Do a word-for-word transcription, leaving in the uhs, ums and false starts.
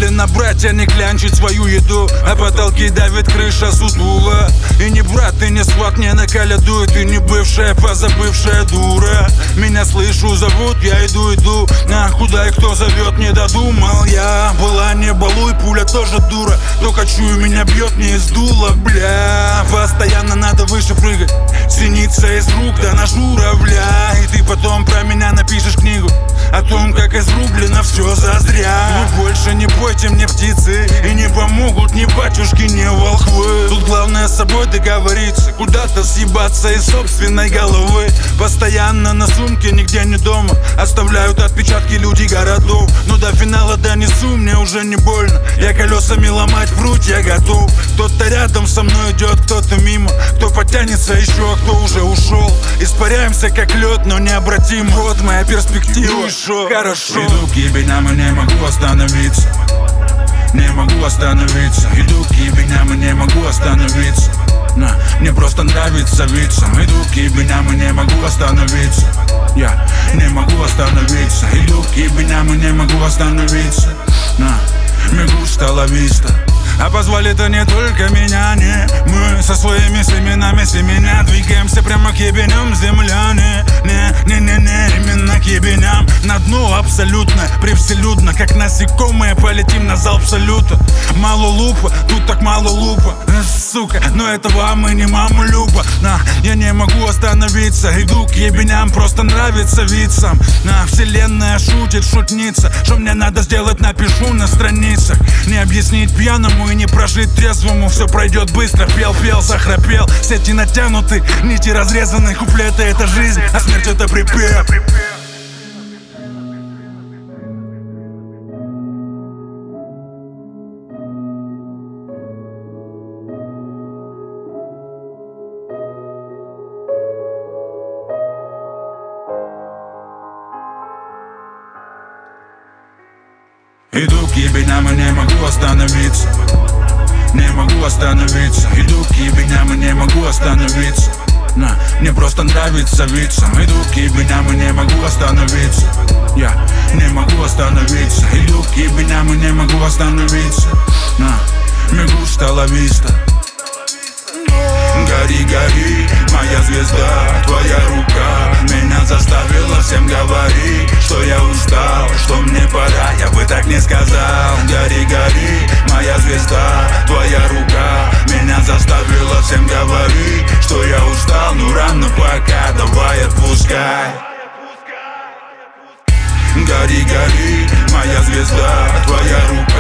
Велено брать, а не клянчить свою еду, а потолки давит крыша сутула. И не брат, и не сват, не наколядует, и не бывшая, позабывшая дура. Меня слышу, зовут, я иду, иду, а куда и кто зовет, не додумал я. Была не балуй, пуля тоже дура, только чую, меня бьет не из дула, бля. Постоянно надо выше прыгать, синица из рук да на журавля. И ты потом про меня напишешь книгу о том, как изрублено все зазря. Вы больше не пойте мне птицы, и не помогут ни батюшки, ни волхвы. Тут главное с собой договориться, куда-то съебаться из собственной головы. Постоянно на сумке, нигде не дома, оставляют отпечатки люди городов. Но до финала донесу, мне уже не больно, я колесами ломать пруть я готов. Кто-то рядом со мной идет, кто-то мимо, кто потянется еще, а кто уже ушел. Испаряемся как лед, но необратимо. Вот моя перспектива, шо, хорошо. Иду к ебеням и не могу остановиться, не могу остановиться. Иду к ебеням и не могу остановиться. На, мне просто нравится виться. Иду к ебеням и не могу остановиться. Я не могу остановиться. Иду к ебеням и не могу остановиться. На, мигу стала виста. А позвали-то не только меня, не. Мы со своими семенами семеня двигаемся прямо к ебеням, земляне. Не, не, не, не, именно к ебеням. На дно абсолютно, превселюдно, как насекомые полетим на залп салюта. Мало лупа, тут так мало лупа, сука, но этого мы не маму Люба. На, я не могу остановиться, иду к ебеням, просто нравится вицам. На, вселенная шутит, шутница, что мне надо сделать, напишу на страницах. Не объяснить пьяному и не прожить трезвому, все пройдет быстро, пел, пел, захрапел. Сети натянуты, нити разрезаны, куплеты — это жизнь, а смерть — это припев. Иду к ебеням и не могу остановиться, не могу остановиться. Иду к ебеням и не могу остановиться. На, мне просто нравится виться. Иду к ебеням и не могу остановиться. Я не могу остановиться. Иду к ебеням и не могу остановиться. На, мигу стала виста. Гори, гори, моя звезда, твоя рука меня заставила всем говорить, что я устал, что мне пора, я бы так не сказал. Гори, гори, моя звезда, твоя рука меня заставила всем говорить, что я устал, ну рано пока, давай отпускай. Гори, гори, моя звезда, твоя рука